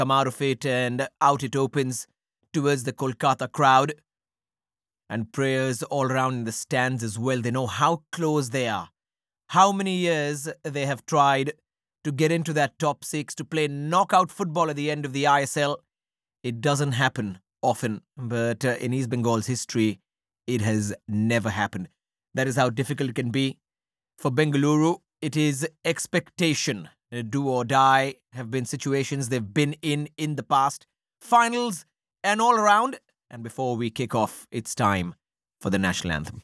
come out of it, and out it opens towards the Kolkata crowd. And prayers all around in the stands as well. They know how close they are, how many years they have tried to get into that top six, to play knockout football at the end of the ISL. It doesn't happen often, but in East Bengal's history, it has never happened. That is how difficult it can be. For Bengaluru, it is expectation. Do or die have been situations they've been in the past. Finals and all around. And before we kick off, it's time for the national anthem.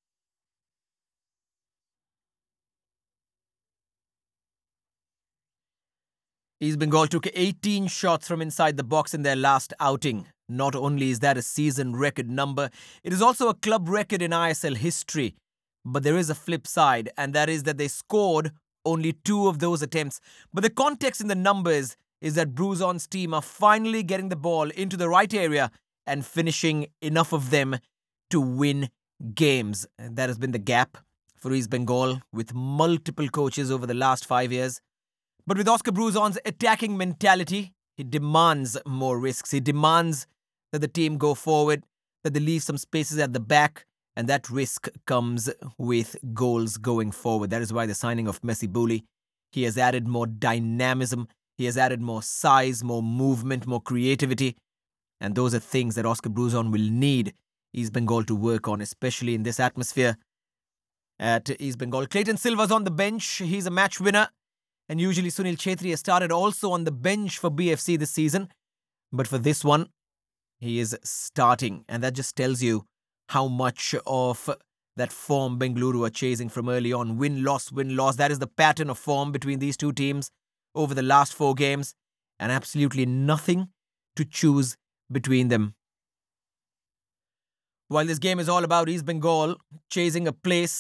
East Bengal took 18 shots from inside the box in their last outing. Not only is that a season record number, it is also a club record in ISL history. But there is a flip side, and that is that they scored only 2 of those attempts. But the context in the numbers is that Bruzon's team are finally getting the ball into the right area and finishing enough of them to win games. And that has been the gap for East Bengal with multiple coaches over the last 5 years. But with Oscar Bruzon's attacking mentality, he demands more risks. He demands that the team go forward, that they leave some spaces at the back, and that risk comes with goals going forward. That is why the signing of Messi Bully, he has added more dynamism, he has added more size, more movement, more creativity. And those are things that Oscar Bruzon will need East Bengal to work on, especially in this atmosphere at East Bengal. Clayton Silva's on the bench. He's a match winner. And usually Sunil Chhetri has started also on the bench for BFC this season. But for this one, he is starting. And that just tells you how much of that form Bengaluru are chasing from early on. Win-loss, win-loss. That is the pattern of form between these two teams over the last 4 games. And absolutely nothing to choose between them. While this game is all about East Bengal chasing a place